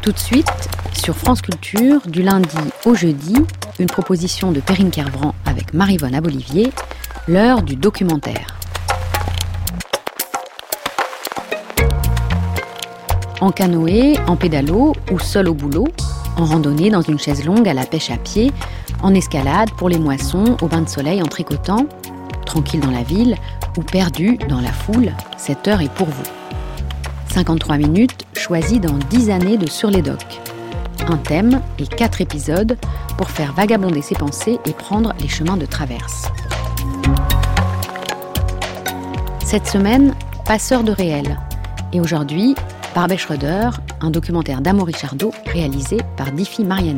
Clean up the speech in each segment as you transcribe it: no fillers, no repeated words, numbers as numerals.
Tout de suite, sur France Culture, du lundi au jeudi, une proposition de Perrine Kervran avec Maryvonne Abolivier, l'heure du documentaire. En canoë, en pédalo ou seul au boulot, en randonnée dans une chaise longue à la pêche à pied, en escalade pour les moissons, au bain de soleil en tricotant, tranquille dans la ville ou perdu dans la foule, cette heure est pour vous. 53 minutes choisies dans 10 années de Sur les Docs. Un thème et 4 épisodes pour faire vagabonder ses pensées et prendre les chemins de traverse. Cette semaine, Passeur de réel. Et aujourd'hui, Barbet Schroeder, un documentaire d'Amaury Chardot réalisé par Diffie Mariani.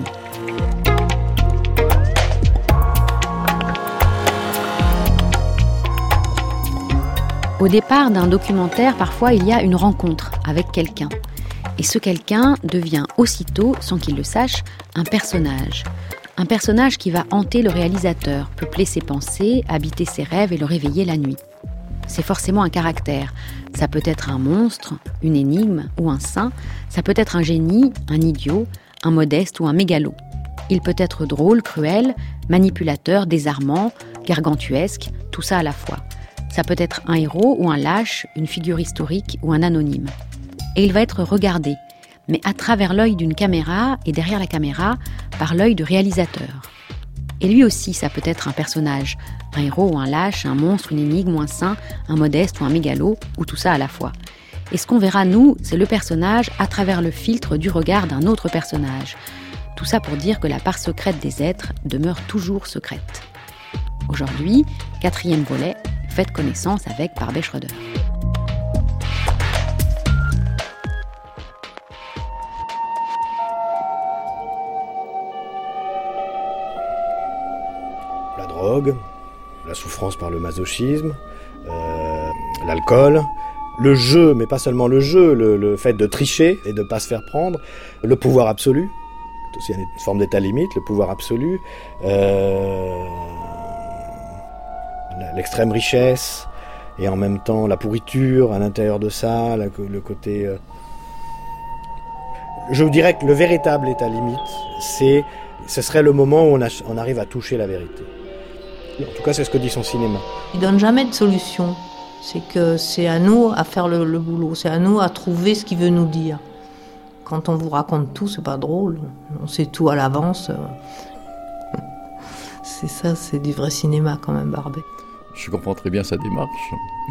Au départ d'un documentaire, parfois il y a une rencontre avec quelqu'un. Et ce quelqu'un devient aussitôt, sans qu'il le sache, un personnage. Un personnage qui va hanter le réalisateur, peupler ses pensées, habiter ses rêves et le réveiller la nuit. C'est forcément un caractère. Ça peut être un monstre, une énigme ou un saint. Ça peut être un génie, un idiot, un modeste ou un mégalo. Il peut être drôle, cruel, manipulateur, désarmant, gargantuesque, tout ça à la fois. Ça peut être un héros ou un lâche, une figure historique ou un anonyme. Et il va être regardé, mais à travers l'œil d'une caméra et derrière la caméra, par l'œil du réalisateur. Et lui aussi, ça peut être un personnage, un héros ou un lâche, un monstre, une énigme ou un saint, un modeste ou un mégalo, ou tout ça à la fois. Et ce qu'on verra, nous, c'est le personnage à travers le filtre du regard d'un autre personnage. Tout ça pour dire que la part secrète des êtres demeure toujours secrète. Aujourd'hui, 4e volet, faites connaissance avec Barbet Schroeder. La drogue, la souffrance par le masochisme, l'alcool, le jeu, mais pas seulement le jeu, le fait de tricher et de ne pas se faire prendre, le pouvoir absolu, c'est aussi une forme d'état limite, le pouvoir absolu, l'extrême richesse et en même temps la pourriture à l'intérieur de ça, le côté... Je vous dirais que le véritable état limite, ce serait le moment où on arrive à toucher la vérité. En tout cas, c'est ce que dit son cinéma. Il donne jamais de solution. C'est que c'est à nous à faire le boulot. C'est à nous à trouver ce qu'il veut nous dire. Quand on vous raconte tout, c'est pas drôle. On sait tout à l'avance. C'est ça, c'est du vrai cinéma quand même, Barbet. Je comprends très bien sa démarche.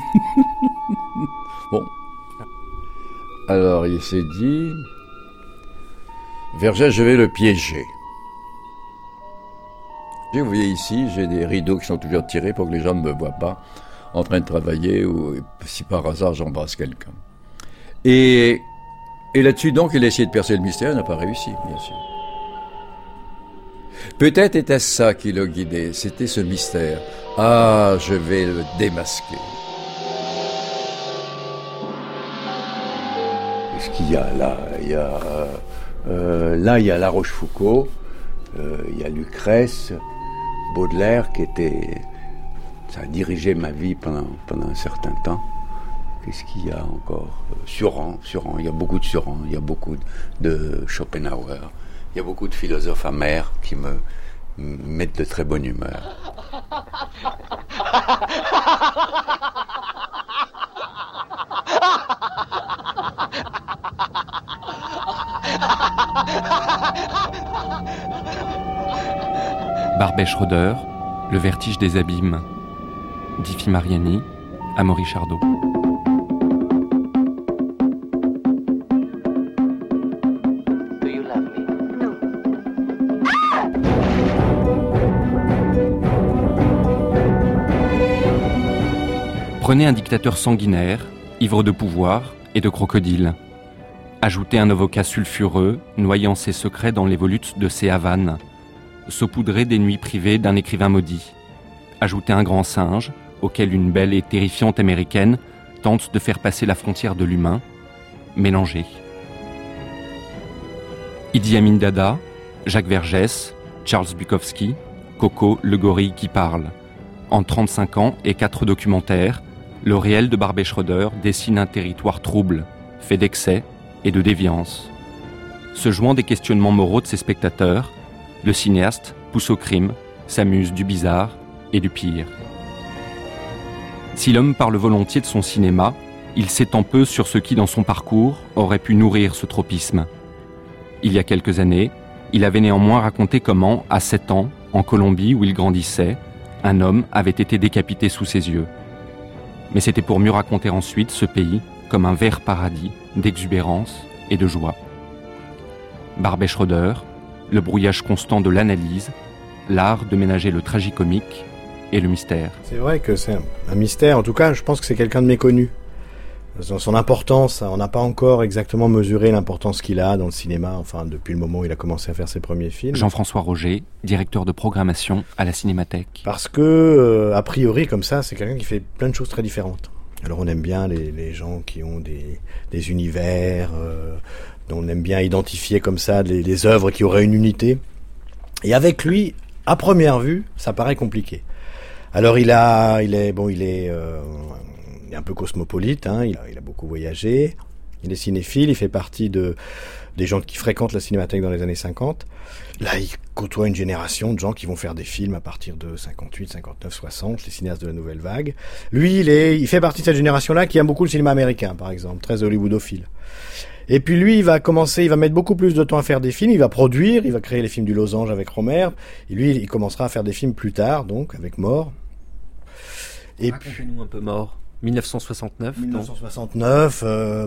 Bon. Alors, il s'est dit... Vergès, je vais le piéger. Vous voyez ici, j'ai des rideaux qui sont toujours tirés pour que les gens ne me voient pas en train de travailler ou si par hasard j'embrasse quelqu'un. Et là-dessus, donc, il a essayé de percer le mystère, il n'a pas réussi, bien sûr. Peut-être était-ce ça qui le guidait, c'était ce mystère. Ah, je vais le démasquer. Qu'est-ce qu'il y a là ? Là, il y a La Rochefoucauld, il y a Lucrèce, Baudelaire, ça a dirigé ma vie pendant un certain temps. Qu'est-ce qu'il y a encore ? Suran, il y a beaucoup de Suran, il y a beaucoup de Schopenhauer, il y a beaucoup de philosophes amers qui me mettent de très bonne humeur. Barbet Schroeder, Le vertige des abîmes. Diffie Mariani, Amaury Chardot. Prenez un dictateur sanguinaire, ivre de pouvoir et de crocodile. Ajoutez un avocat sulfureux, noyant ses secrets dans les volutes de ses Havanes. Saupoudrer des nuits privées d'un écrivain maudit. Ajouter un grand singe, auquel une belle et terrifiante américaine tente de faire passer la frontière de l'humain. Mélanger. Idi Amin Dada, Jacques Vergès, Charles Bukowski, Coco, le gorille qui parle. En 35 ans et 4 documentaires, le réel de Barbet Schroeder dessine un territoire trouble, fait d'excès et de déviance. Se jouant des questionnements moraux de ses spectateurs, le cinéaste pousse au crime, s'amuse du bizarre et du pire. Si l'homme parle volontiers de son cinéma, il s'étend peu sur ce qui, dans son parcours, aurait pu nourrir ce tropisme. Il y a quelques années, il avait néanmoins raconté comment, à 7 ans, en Colombie où il grandissait, un homme avait été décapité sous ses yeux. Mais c'était pour mieux raconter ensuite ce pays comme un vert paradis d'exubérance et de joie. Barbet Schroeder, le brouillage constant de l'analyse, l'art de ménager le tragicomique et le mystère. C'est vrai que c'est un mystère, en tout cas je pense que c'est quelqu'un de méconnu. Son importance, on n'a pas encore exactement mesuré l'importance qu'il a dans le cinéma, enfin depuis le moment où il a commencé à faire ses premiers films. Jean-François Roger, directeur de programmation à la Cinémathèque. Parce que, a priori, comme ça, c'est quelqu'un qui fait plein de choses très différentes. Alors on aime bien les gens qui ont des univers, dont on aime bien identifier comme ça les œuvres qui auraient une unité. Et avec lui, à première vue, ça paraît compliqué. Alors il est un peu cosmopolite, hein, il a beaucoup voyagé, il est cinéphile, il fait partie des gens qui fréquentent la Cinémathèque dans les années 50. Là, il côtoie une génération de gens qui vont faire des films à partir de 58, 59, 60, les cinéastes de la nouvelle vague. Lui, il fait partie de cette génération-là qui aime beaucoup le cinéma américain, par exemple, très hollywoodophile. Et puis lui, il va mettre beaucoup plus de temps à faire des films, il va produire, il va créer les films du Losange avec Rohmer, et lui, il commencera à faire des films plus tard, donc, avec Mort. Et racontez-nous un peu Mort. 1969. 1969,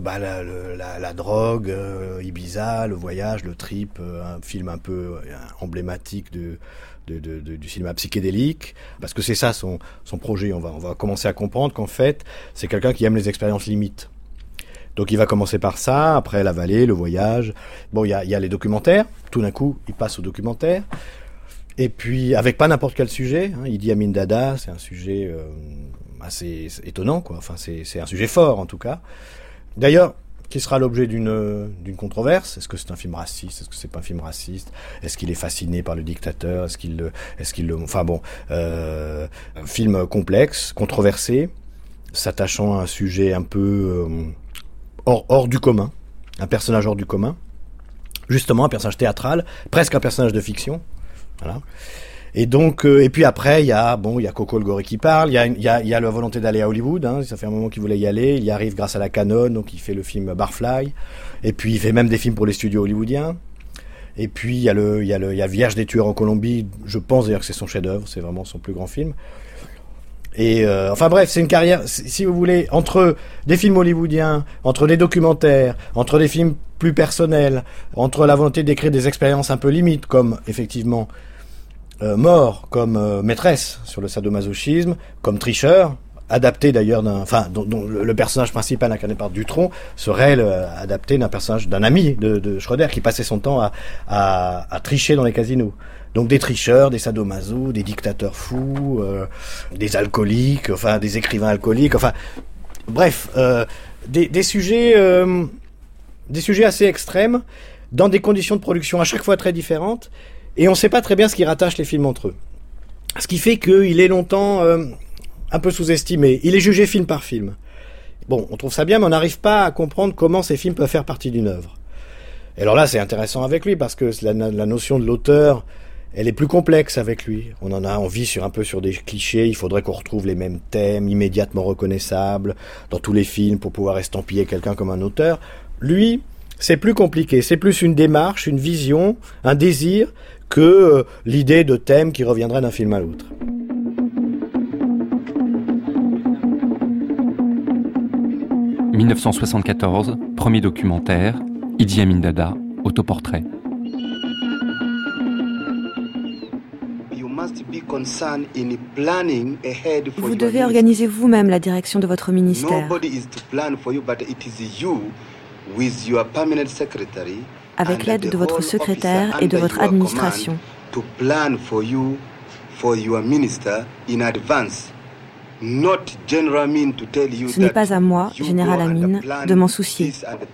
la drogue, Ibiza, le voyage, le trip, un film un peu emblématique du cinéma psychédélique, parce que c'est ça son projet. On va commencer à comprendre qu'en fait, c'est quelqu'un qui aime les expériences limites. Donc il va commencer par ça, après la vallée, le voyage. Bon, il y a les documentaires. Tout d'un coup, il passe aux documentaires. Et puis, avec pas n'importe quel sujet, hein, Idi Amin Dada, c'est un sujet assez étonnant, quoi. Enfin, c'est un sujet fort, en tout cas. D'ailleurs, qui sera l'objet d'une controverse. Est-ce que c'est un film raciste? Est-ce que c'est pas un film raciste? Est-ce qu'il est fasciné par le dictateur? Un film complexe, controversé, s'attachant à un sujet un peu hors du commun, un personnage hors du commun. Justement, un personnage théâtral, presque un personnage de fiction. Voilà. Et donc, et puis après, il y a Coco le Goré qui parle, il y a la volonté d'aller à Hollywood, hein, ça fait un moment qu'il voulait y aller, il y arrive grâce à la Canon, donc il fait le film Barfly, et puis il fait même des films pour les studios hollywoodiens. Et puis il y a Vierge des tueurs en Colombie, je pense d'ailleurs que c'est son chef-d'œuvre, c'est vraiment son plus grand film. Et enfin bref, c'est une carrière, si vous voulez, entre des films hollywoodiens, entre des documentaires, entre des films plus personnels, entre la volonté d'écrire des expériences un peu limites, comme effectivement Mort, comme Maîtresse sur le sadomasochisme, comme Tricheur, adapté d'ailleurs dont le personnage principal incarné par Dutronc serait adapté d'un personnage, d'un ami de Schroeder qui passait son temps à tricher dans les casinos. Donc des tricheurs, des sadomasos, des dictateurs fous, des alcooliques, enfin des écrivains alcooliques, enfin bref, des sujets assez extrêmes dans des conditions de production à chaque fois très différentes, et on ne sait pas très bien ce qui rattache les films entre eux. Ce qui fait qu'il est longtemps un peu sous-estimé. Il est jugé film par film. Bon, on trouve ça bien, mais on n'arrive pas à comprendre comment ces films peuvent faire partie d'une œuvre. Et alors là, c'est intéressant avec lui, parce que la notion de l'auteur, elle est plus complexe avec lui. On vit sur des clichés, il faudrait qu'on retrouve les mêmes thèmes immédiatement reconnaissables dans tous les films pour pouvoir estampiller quelqu'un comme un auteur. Lui, c'est plus compliqué, c'est plus une démarche, une vision, un désir que l'idée de thème qui reviendrait d'un film à l'autre. « 1974, premier documentaire, Idi Amin Dada, autoportrait. Vous devez organiser vous-même la direction de votre ministère. Avec l'aide de votre secrétaire et de votre administration. Ce n'est pas à moi, Général Amin, de m'en soucier.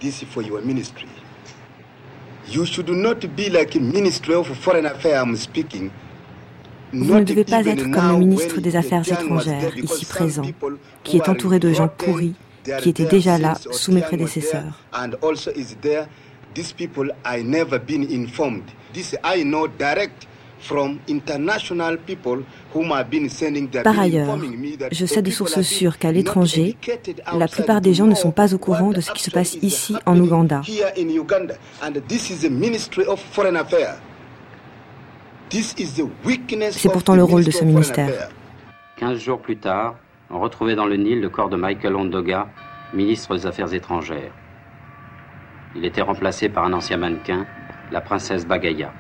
Vous ne devez pas être comme le ministre des Affaires étrangères, ici présent, qui est entouré de gens pourris, qui étaient déjà là sous mes prédécesseurs. These people I never been informed. This I know direct from international people whom I've been sending. Par ailleurs, je sais de sources sûres qu'à l'étranger, la plupart des gens ne sont pas au courant de ce qui se passe ici en Ouganda. C'est pourtant le rôle de ce ministère. 15 jours plus tard, on retrouvait dans le Nil le corps de Michael Ondoga, ministre des Affaires étrangères. Il était remplacé par un ancien mannequin, la princesse Bagaya.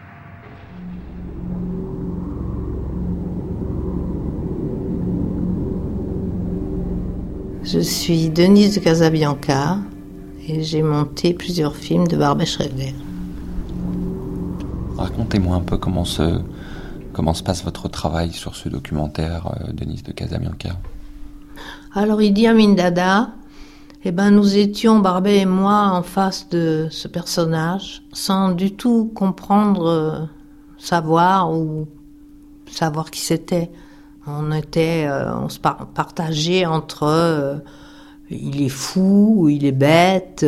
Je suis Denise de Casabianca et j'ai monté plusieurs films de Barbet Schroeder. Racontez-moi un peu comment se passe votre travail sur ce documentaire, Denise de Casabianca. Alors Idi Amin Dada, nous étions, Barbet et moi, en face de ce personnage, sans du tout comprendre, savoir qui c'était. On se partageait entre il est fou, il est bête,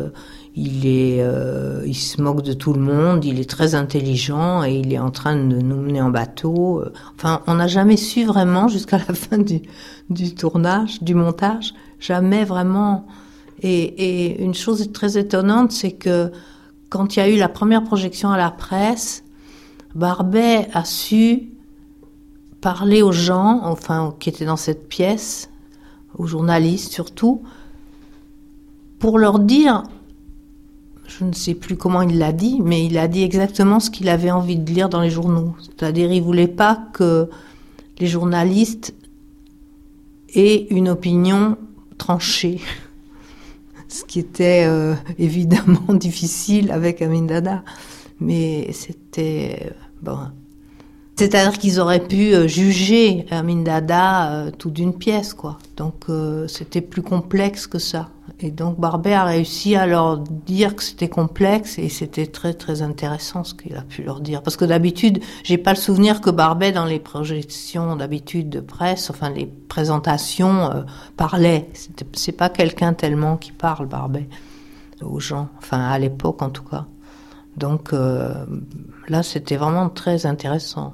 il se moque de tout le monde, il est très intelligent et il est en train de nous mener en bateau. Enfin, on n'a jamais su vraiment jusqu'à la fin du tournage, du montage, jamais vraiment. Et une chose très étonnante, c'est que quand il y a eu la première projection à la presse, Barbet a su parler aux gens, enfin, qui étaient dans cette pièce, aux journalistes surtout, pour leur dire, je ne sais plus comment il l'a dit, mais il a dit exactement ce qu'il avait envie de lire dans les journaux. C'est-à-dire, il voulait pas que les journalistes aient une opinion tranchée. Ce qui était évidemment difficile avec Amin Dada. Mais c'était... C'est-à-dire qu'ils auraient pu juger Amin Dada tout d'une pièce, quoi. Donc c'était plus complexe que ça. Et donc Barbet a réussi à leur dire que c'était complexe et c'était très très intéressant ce qu'il a pu leur dire. Parce que d'habitude, j'ai pas le souvenir que Barbet dans les projections d'habitude de presse, enfin les présentations, parlait. C'est pas quelqu'un tellement qui parle, Barbet, aux gens. Enfin à l'époque en tout cas. Donc là, c'était vraiment très intéressant.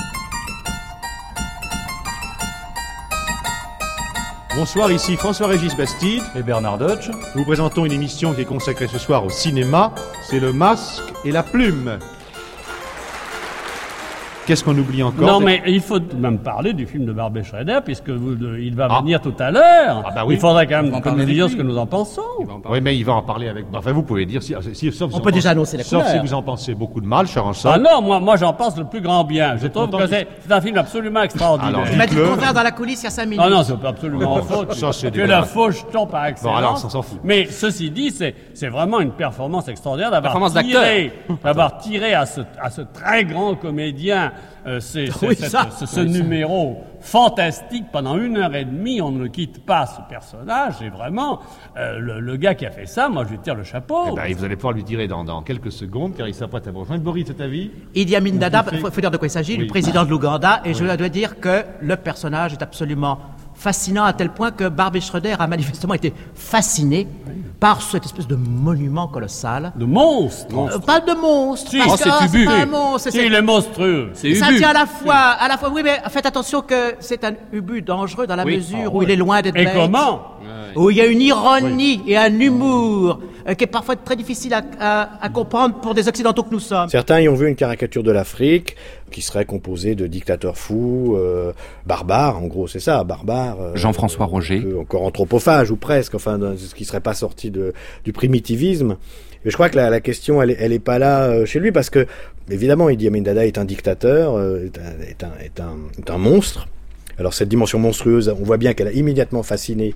Bonsoir, ici François-Régis Bastide et Bernard Deutsch. Nous vous présentons une émission qui est consacrée ce soir au cinéma. C'est Le Masque et la Plume. Qu'est-ce qu'on oublie encore? Non, mais il faut même parler du film de Barbet Schroeder, puisque il va venir tout à l'heure. Ah bah oui. Il faudrait quand même que nous disions ce que nous en pensons. Oui, mais il va en parler avec... Enfin, vous pouvez dire... sauf on peut déjà annoncer la couleur. Sauf si vous en pensez beaucoup de mal, cher Ansel. Ah non, moi j'en pense le plus grand bien. Je trouve que c'est un film absolument extraordinaire. Alors, il m'a dit le contraire dans la coulisse il y a 5 minutes. Ah non, c'est absolument faux. Tu es la faucheton par excellence. Bon, alors, ça s'en fout. Mais ceci dit, c'est vraiment une performance extraordinaire d'avoir tiré à ce très grand comédien ce numéro fantastique pendant 1h30, on ne quitte pas ce personnage, et vraiment, le gars qui a fait ça, moi je lui tire le chapeau. Vous allez pouvoir lui tirer dans quelques secondes, car il s'apprête à vous rejoindre. Boris, c'est ta vie? Idi Amin Dada, il faut dire de quoi il s'agit, oui. Le président de l'Ouganda, et je dois dire que le personnage est absolument fascinant à tel point que Barbet Schroeder a manifestement été fasciné par cette espèce de monument colossal. De monstre. Pas de monstre. Si, parce c'est Ubu. C'est pas un monstre. Il est monstrueux. C'est ça tient à la fois, oui, mais faites attention que c'est un Ubu dangereux dans la mesure où il est loin d'être bête. Et comment? Où il y a une ironie et un humour qui est parfois très difficile à comprendre pour des Occidentaux que nous sommes. Certains y ont vu une caricature de l'Afrique qui serait composée de dictateurs fous, barbares, en gros c'est ça, barbares. Jean-François Roger. Encore anthropophages ou presque, enfin ce qui serait pas sorti du primitivisme. Et je crois que la question elle est pas là chez lui parce que évidemment Idi Amin Dada est un dictateur, est un monstre. Alors cette dimension monstrueuse, on voit bien qu'elle a immédiatement fasciné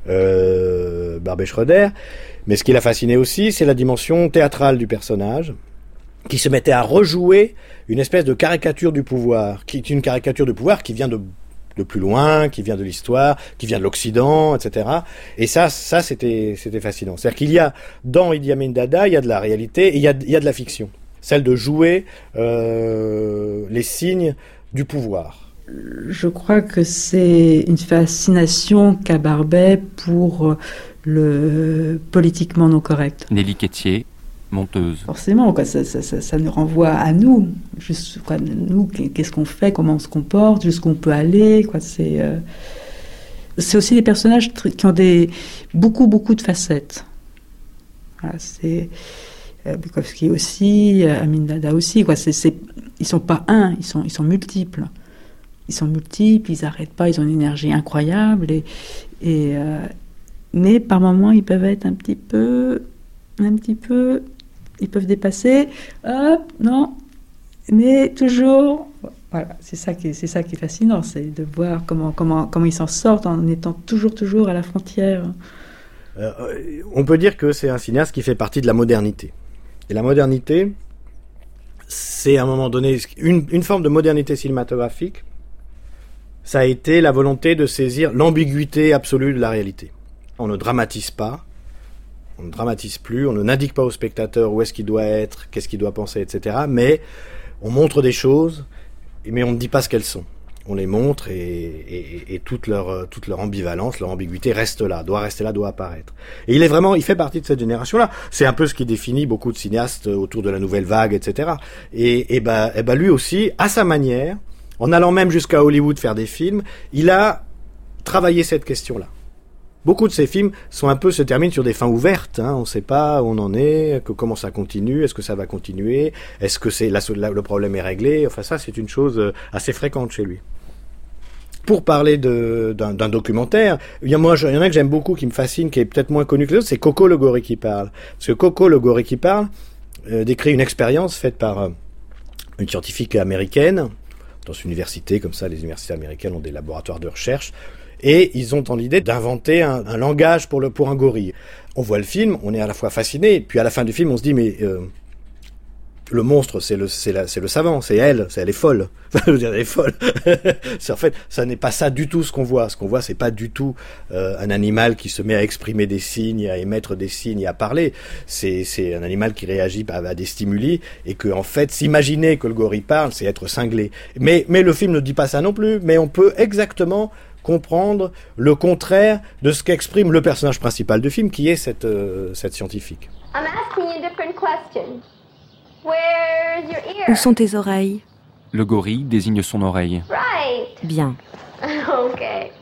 Barbet Schroeder, mais ce qui l'a fasciné aussi, c'est la dimension théâtrale du personnage, qui se mettait à rejouer une espèce de caricature du pouvoir, qui est une caricature du pouvoir qui vient de plus loin, qui vient de l'histoire, qui vient de l'Occident, etc. Et ça c'était fascinant. C'est-à-dire qu'il y a, dans Idi Amin Dada, il y a de la réalité et il y a de la fiction. Celle de jouer les signes du pouvoir. Je crois que c'est une fascination qu'a Barbet pour le politiquement non correct. Nelly Quétier. monteuse. Forcément, quoi, ça nous renvoie à nous. Juste, quoi, nous, qu'est-ce qu'on fait, comment on se comporte, jusqu'où on peut aller. Quoi, c'est aussi des personnages qui ont beaucoup de facettes. Voilà, c'est Bukowski aussi, Amin Dada aussi. Quoi, ils sont pas un, ils sont multiples. Ils sont multiples, ils n'arrêtent pas, ils ont une énergie incroyable. Mais par moments, ils peuvent être un petit peu, ils peuvent dépasser. Non, mais toujours. Voilà, c'est ça qui est fascinant, c'est de voir comment ils s'en sortent en étant toujours à la frontière. On peut dire que c'est un cinéaste qui fait partie de la modernité. Et la modernité, c'est à un moment donné une forme de modernité cinématographique. Ça a été la volonté de saisir l'ambiguïté absolue de la réalité. On ne dramatise pas, on ne dramatise plus, on n'indique pas au spectateur où est-ce qu'il doit être, qu'est-ce qu'il doit penser, etc. Mais on montre des choses, mais on ne dit pas ce qu'elles sont. On les montre et toute leur ambivalence, leur ambiguïté reste là, doit rester là, doit apparaître. Et il fait partie de cette génération-là. C'est un peu ce qui définit beaucoup de cinéastes autour de la nouvelle vague, etc. Et lui aussi, à sa manière, en allant même jusqu'à Hollywood faire des films, il a travaillé cette question-là. Beaucoup de ces films se terminent sur des fins ouvertes. On ne sait pas où on en est, comment ça continue, est-ce que ça va continuer, est-ce que le problème est réglé. Enfin, ça, c'est une chose assez fréquente chez lui. Pour parler d'un documentaire, il y en a que j'aime beaucoup, qui me fascine, qui est peut-être moins connu que les autres, c'est Coco le gorille qui parle. Parce que Coco le gorille qui parle décrit une expérience faite par une scientifique américaine. Dans une université, comme ça, les universités américaines ont des laboratoires de recherche. Et ils ont l'idée d'inventer un langage pour un gorille. On voit le film, on est à la fois fasciné, puis à la fin du film, on se dit, mais le monstre, c'est le savant, c'est elle est folle. Je veux dire, elle est folle. En fait, ça n'est pas ça du tout ce qu'on voit. Ce qu'on voit, c'est pas du tout un animal qui se met à exprimer des signes, à émettre des signes et à parler. C'est un animal qui réagit à des stimuli et que, en fait, s'imaginer que le gorille parle, c'est être cinglé. Mais le film ne dit pas ça non plus, mais on peut exactement comprendre le contraire de ce qu'exprime le personnage principal du film, qui est cette scientifique. I'm asking you a different question. Where's your ear? Où sont tes oreilles? Le gorille désigne son oreille. Right. Bien. Okay.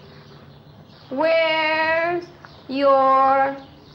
Where's your...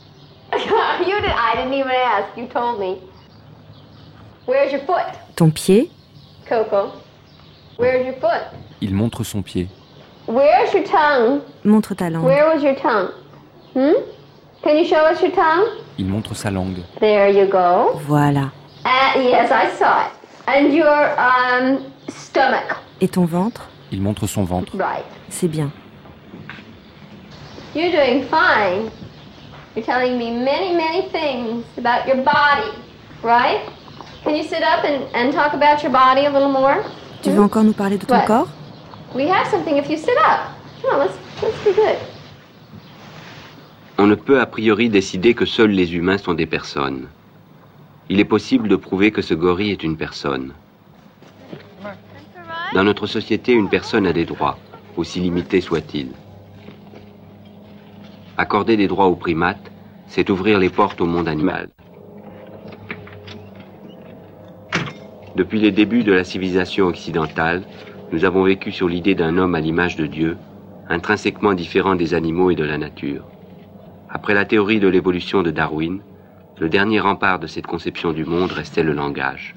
I didn't even ask, you told me. Where's your foot? Ton pied? Coco. Where's your foot? Il montre son pied. Where's your tongue? Montre ta langue. Where was your tongue? Can you show us your tongue? Il montre sa langue. There you go. Voilà. Yes, I saw it. And your stomach. Et ton ventre? Il montre son ventre. Right. C'est bien. You're doing fine. You're telling me many things about your body, right? Can you sit up and talk about your body a little more? Tu veux encore nous parler de ton corps? We have something if you sit up. Come on, let's be good. On ne peut a priori décider que seuls les humains sont des personnes. Il est possible de prouver que ce gorille est une personne. Dans notre société, une personne a des droits, aussi limités soient-ils. Accorder des droits aux primates, c'est ouvrir les portes au monde animal. Depuis les débuts de la civilisation occidentale, nous avons vécu sur l'idée d'un homme à l'image de Dieu, intrinsèquement différent des animaux et de la nature. Après la théorie de l'évolution de Darwin, le dernier rempart de cette conception du monde restait le langage.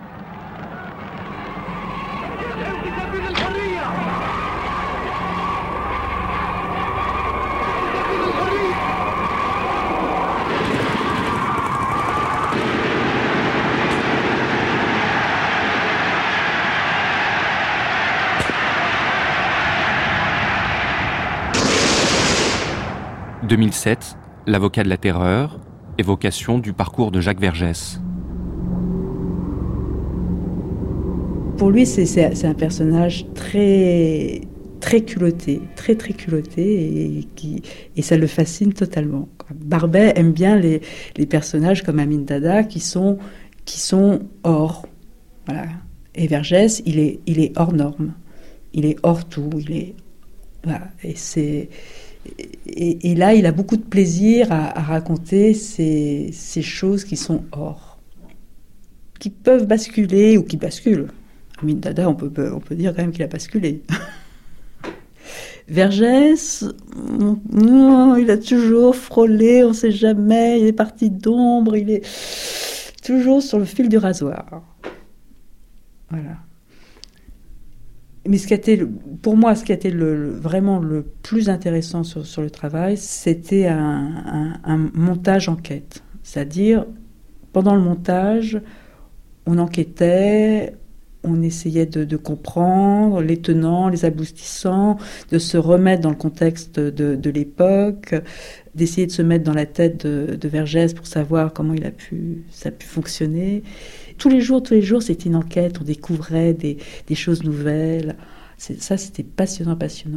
« 2007, l'avocat de la terreur, évocation du parcours de Jacques Vergès. » Pour lui, c'est un personnage très culotté, très culotté, et ça le fascine totalement. Barbet aime bien les personnages comme Amin Dada qui sont hors. Voilà. Et Vergès, il est hors norme. Il est hors tout. Voilà. Et Et là, il a beaucoup de plaisir à raconter ces choses qui sont hors, qui peuvent basculer ou qui basculent. Amin Dada, on peut dire quand même qu'il a basculé. Vergès, il a toujours frôlé, on ne sait jamais, il est parti d'ombre, il est toujours sur le fil du rasoir. Voilà. Mais pour moi, ce qui a été vraiment le plus intéressant sur le travail, c'était un montage enquête. C'est-à-dire, pendant le montage, on enquêtait, on essayait de comprendre les tenants, les aboutissants, de se remettre dans le contexte de l'époque, d'essayer de se mettre dans la tête de Vergès pour savoir comment ça a pu fonctionner. Tous les jours, c'était une enquête, on découvrait des choses nouvelles. Ça, c'était passionnant.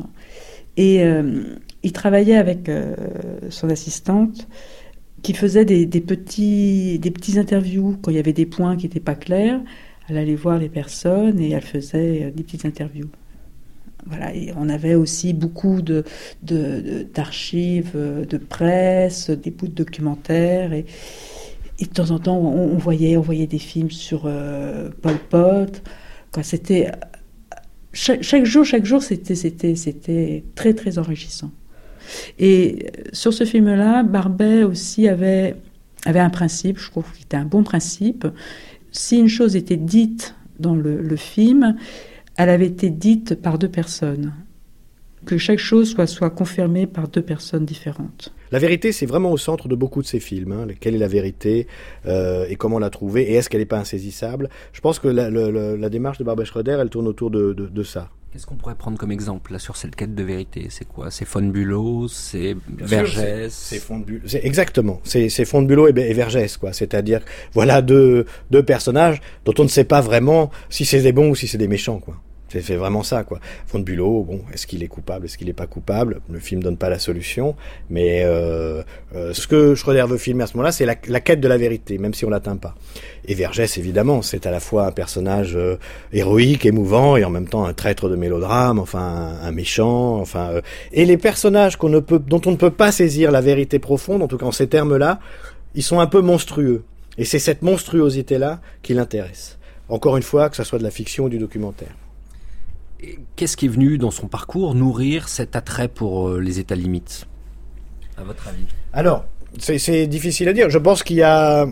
Et il travaillait avec son assistante qui faisait des petits interviews. Quand il y avait des points qui n'étaient pas clairs, elle allait voir les personnes et elle faisait des petites interviews. Voilà, et on avait aussi beaucoup d'archives de presse, des bouts de documentaires et de temps en temps, on voyait des films sur Pol Pot. Quand c'était chaque jour, c'était très très enrichissant. Et sur ce film-là, Barbet aussi avait un principe, je trouve qu'il était un bon principe. Si une chose était dite dans le film, elle avait été dite par 2 personnes. Que chaque chose soit confirmée par 2 personnes différentes. La vérité, c'est vraiment au centre de beaucoup de ces films. Quelle est la vérité et comment la trouver et est-ce qu'elle n'est pas insaisissable? Je pense que la démarche de Barbet Schroeder, elle tourne autour de ça. Qu'est-ce qu'on pourrait prendre comme exemple là sur cette quête de vérité? C'est quoi? C'est von Bülow, c'est Vergès? C'est von Bülow. Exactement. C'est von Bülow et Vergès, quoi. C'est-à-dire, voilà deux personnages dont on ne sait pas vraiment si c'est des bons ou si c'est des méchants, quoi. C'est vraiment ça, quoi. Von Bülow, bon, est-ce qu'il est coupable, est-ce qu'il n'est pas coupable? Le film donne pas la solution, mais ce que Schroeder veut filmer à ce moment-là, c'est la quête de la vérité, même si on l'atteint pas. Et Vergès, évidemment, c'est à la fois un personnage héroïque, émouvant, et en même temps un traître de mélodrame, enfin un méchant, enfin. Et les personnages dont on ne peut pas saisir la vérité profonde, en tout cas en ces termes-là, ils sont un peu monstrueux. Et c'est cette monstruosité-là qui l'intéresse. Encore une fois, que ça soit de la fiction ou du documentaire. Qu'est-ce qui est venu dans son parcours nourrir cet attrait pour les états limites, à votre avis? Alors, c'est difficile à dire. Je pense qu'il y a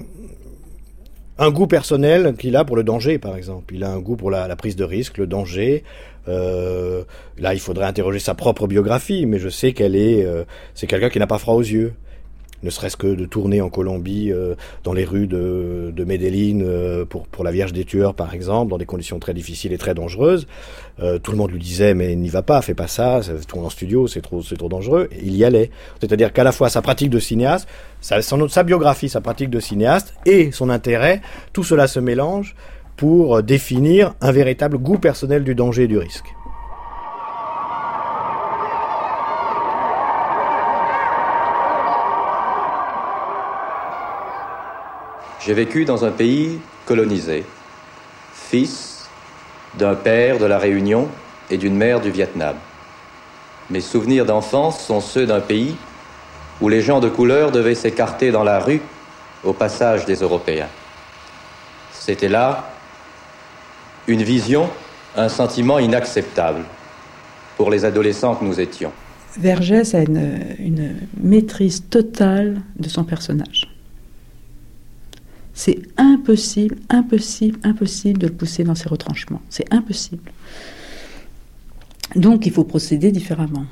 un goût personnel qu'il a pour le danger, par exemple. Il a un goût pour la prise de risque, le danger. Là, il faudrait interroger sa propre biographie, mais je sais c'est quelqu'un qui n'a pas froid aux yeux. Ne serait-ce que de tourner en Colombie, dans les rues de Medellín, pour la Vierge des Tueurs, par exemple, dans des conditions très difficiles et très dangereuses. Tout le monde lui disait, mais n'y va pas, fais pas ça, tourne en studio, c'est trop dangereux. Et il y allait. C'est-à-dire qu'à la fois sa pratique de cinéaste, sa biographie, sa pratique de cinéaste et son intérêt, tout cela se mélange pour définir un véritable goût personnel du danger et du risque. J'ai vécu dans un pays colonisé, fils d'un père de la Réunion et d'une mère du Vietnam. Mes souvenirs d'enfance sont ceux d'un pays où les gens de couleur devaient s'écarter dans la rue au passage des Européens. C'était là une vision, un sentiment inacceptable pour les adolescents que nous étions. Vergès a une maîtrise totale de son personnage. C'est impossible de le pousser dans ses retranchements. C'est impossible. Donc, il faut procéder différemment.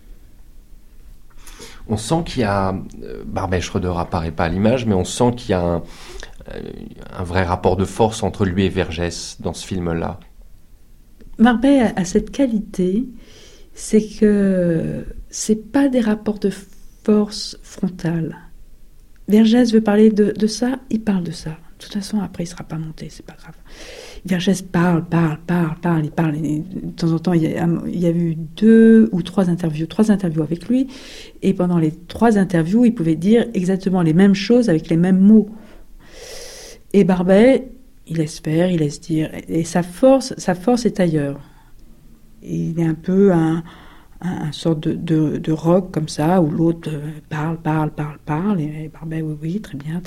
On sent qu'il y a... Barbet Schroeder apparaît pas à l'image, mais on sent qu'il y a un vrai rapport de force entre lui et Vergès dans ce film-là. Barbet a cette qualité, c'est que c'est pas des rapports de force frontale. Vergès veut parler de ça, il parle de ça. De toute façon, après, il ne sera pas monté, c'est pas grave. Vergès parle, il parle. Et de temps en temps, il y a eu 2 ou 3 interviews avec lui. Et pendant les 3 interviews, il pouvait dire exactement les mêmes choses avec les mêmes mots. Et Barbet, il laisse faire, il laisse dire. Et sa force est ailleurs. Il est un peu un sorte de rock comme ça, où l'autre parle, et Barbet, oui, très bien.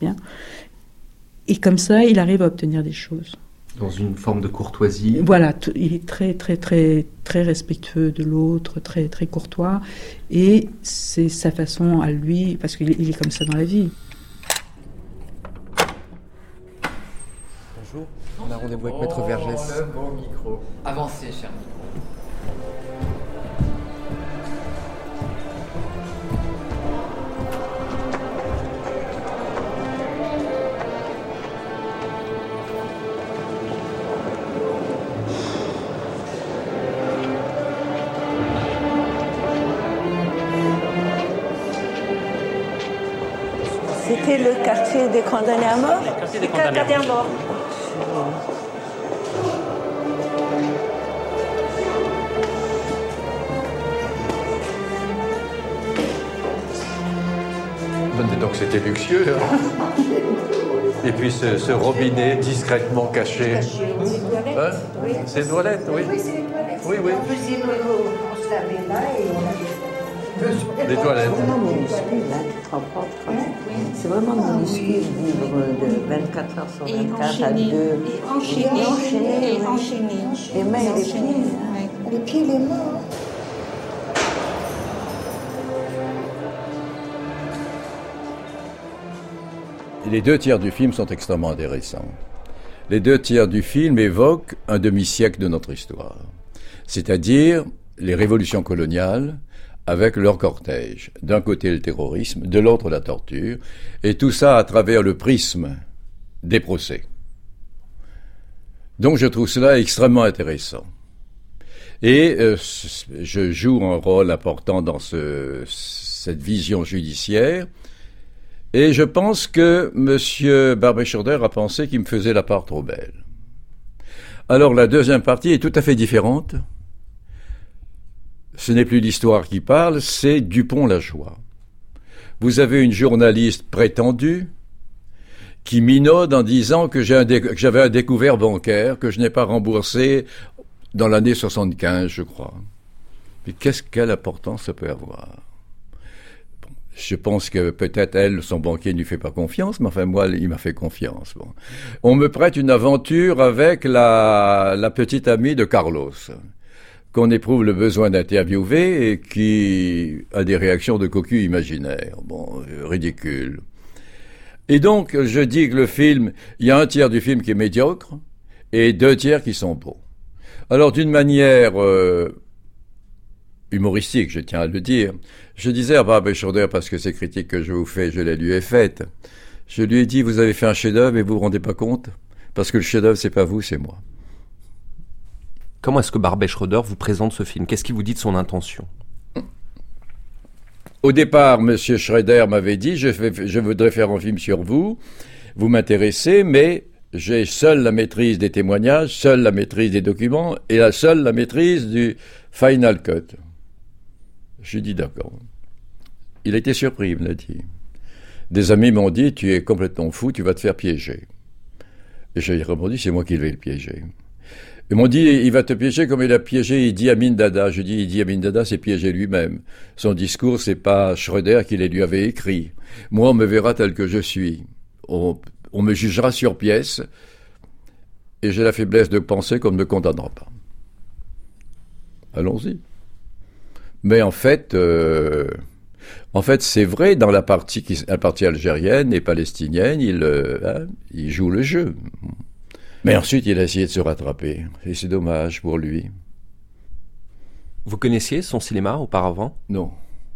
Et comme ça, il arrive à obtenir des choses. Dans une forme de courtoisie. Voilà, il est très respectueux de l'autre, très courtois, et c'est sa façon à lui, parce qu'il est comme ça dans la vie. Bonjour, on a rendez-vous avec Maître Vergès. Le bon micro. Avancez, cher micro. C'était le quartier des condamnés à mort. Le quartier des condamnés à mort. Donc c'était luxueux. Hein. Et puis ce robinet discrètement caché. Hein? Oui. C'est une toilette, oui. Oui, c'est une toilette. Oui. On se lavait là et on avait... Des toilettes. C'est vraiment minuscule, hein, tu te rends compte. C'est vraiment minuscule, vivre de 24 heures sur 24 à 2. Et enchaîner. Les mains et les pieds. Les pieds et les mains. Les 2 tiers du film sont extrêmement intéressants. Les 2 tiers du film évoquent un demi-siècle de notre histoire, c'est-à-dire les révolutions coloniales avec leur cortège. D'un côté le terrorisme, de l'autre la torture, et tout ça à travers le prisme des procès. Donc je trouve cela extrêmement intéressant. Et je joue un rôle important dans cette vision judiciaire. Et je pense que M. Barbet-Schroeder a pensé qu'il me faisait la part trop belle. Alors la deuxième partie est tout à fait différente. Ce n'est plus l'histoire qui parle, c'est Dupont-Lajoie. Vous avez une journaliste prétendue qui minaude en disant que j'avais un découvert bancaire que je n'ai pas remboursé dans l'année 75, je crois. Mais quelle importance ça peut avoir? Je pense que peut-être elle, son banquier ne lui fait pas confiance, mais enfin moi, il m'a fait confiance. Bon. On me prête une aventure avec la petite amie de Carlos, qu'on éprouve le besoin d'interviewer et qui a des réactions de cocu imaginaires. Bon, ridicule. Et donc, je dis que le film, il y a 1 tiers du film qui est médiocre et 2 tiers qui sont beaux. Alors, d'une manière humoristique, je tiens à le dire, je disais à Barbet-Schroeder, parce que ces critiques que je vous fais, je les lui ai faites, je lui ai dit, vous avez fait un chef-d'œuvre et vous vous rendez pas compte? Parce que le chef-d'œuvre, c'est pas vous, c'est moi. Comment est-ce que Barbet-Schroeder vous présente ce film? Qu'est-ce qu'il vous dit de son intention? Au départ, M. Schroeder m'avait dit, je voudrais faire un film sur vous, vous m'intéressez, mais j'ai seule la maîtrise des témoignages, seule la maîtrise des documents et seule la maîtrise du final cut. J'ai dit d'accord. Il a été surpris, il me l'a dit. Des amis m'ont dit, tu es complètement fou, tu vas te faire piéger. Et j'ai répondu, c'est moi qui vais le piéger. Ils m'ont dit, il va te piéger comme il a piégé Idi Amin Dada. Je dis, Idi Amin Dada s'est piégé lui-même. Son discours, c'est pas Schroeder qui les lui avait écrit. Moi, on me verra tel que je suis. On me jugera sur pièce. Et j'ai la faiblesse de penser qu'on ne me condamnera pas. Allons-y. Mais en fait, c'est vrai, dans la partie algérienne et palestinienne, il joue le jeu. Mais ensuite, il a essayé de se rattraper. Et c'est dommage pour lui. Vous connaissiez son cinéma auparavant? Non.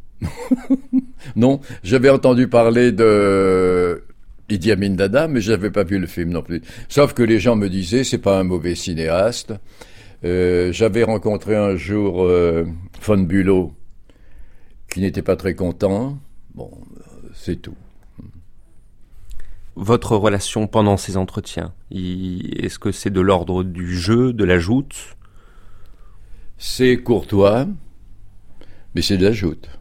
Non, j'avais entendu parler de Idi Amin Dada, mais je n'avais pas vu le film non plus. Sauf que les gens me disaient, c'est pas un mauvais cinéaste. J'avais rencontré un jour von Bülow, qui n'était pas très content. Bon, c'est tout. Votre relation pendant ces entretiens, est-ce que c'est de l'ordre du jeu, de la joute? C'est courtois, mais c'est de la joute.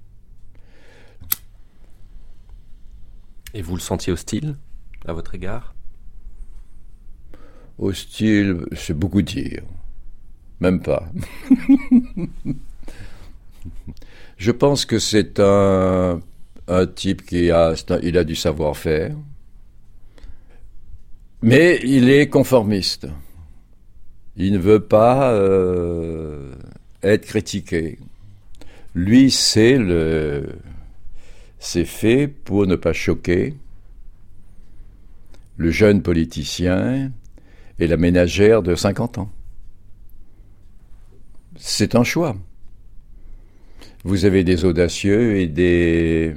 Et vous le sentiez hostile à votre égard? Hostile, c'est beaucoup dire. Même pas. Je pense que c'est un type il a du savoir-faire, mais il est conformiste. Il ne veut pas être critiqué. Lui, c'est fait pour ne pas choquer le jeune politicien et la ménagère de 50 ans. C'est un choix. Vous avez des audacieux et des...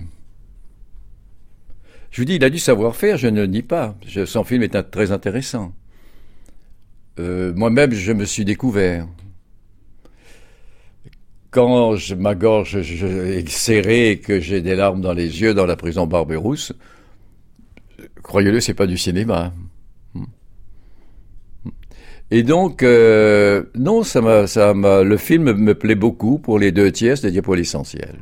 Je vous dis, il a du savoir-faire, je ne le nie pas. Son film est très intéressant. Moi-même, je me suis découvert. Quand ma gorge est serrée et que j'ai des larmes dans les yeux dans la prison Barberousse, croyez-le, c'est pas du cinéma. Et donc, non, le film me plaît beaucoup pour les 2/3, c'est-à-dire pour l'essentiel.